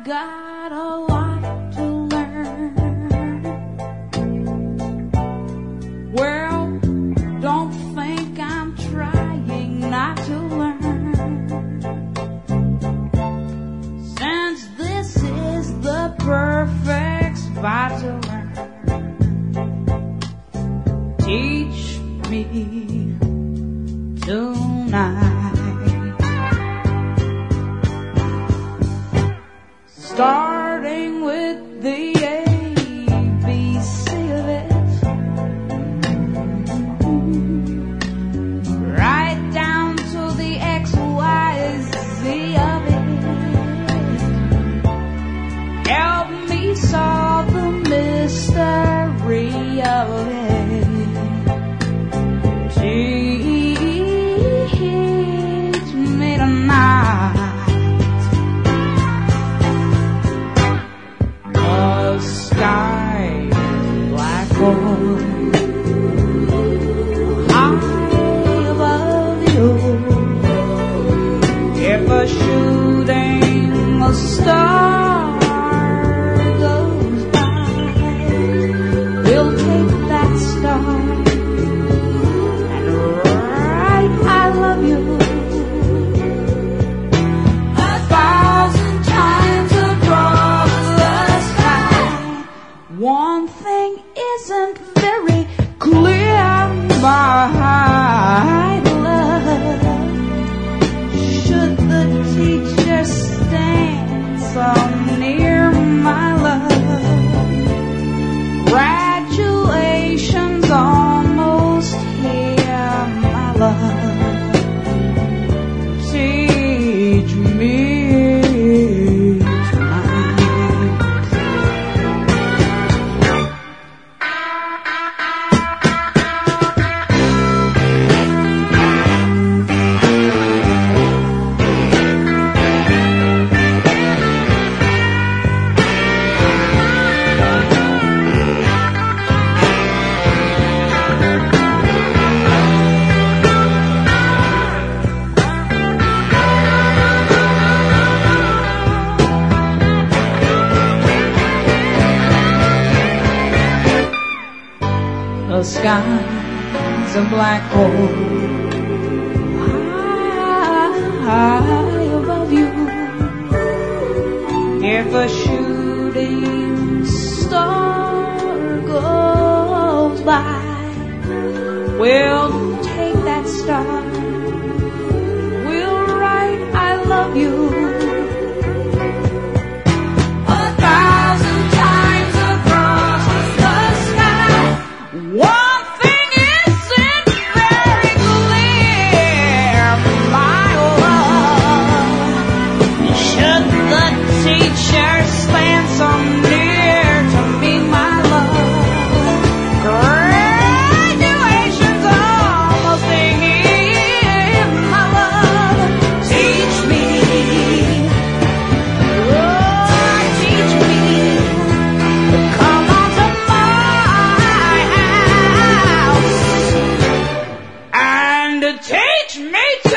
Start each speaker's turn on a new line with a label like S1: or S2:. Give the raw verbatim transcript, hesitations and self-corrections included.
S1: got a lot to learn. Well, don't think I'm trying not to learn, since this is the perfect spot to learn. Teach me tonight. Starting with the A B C of it, right down to the X Y Z of it. Help me solve the mystery of it. Teach me tonight. Sky is black hole high above you. If a shooting star goes by, we'll take that star and write I love you. One thing isn't very clear, my love. Should the teacher stand so near, my love? Graduation's almost here, my love. Teach me. The sky's a black hole high above you. If a shooting star goes by, we'll take that star, we'll write I love you. One thing isn't very clear, my love. Should the teacher stand so near to me, my love? Graduation's almost here, my love. Teach me, oh, teach me. Come on to my house and teach me to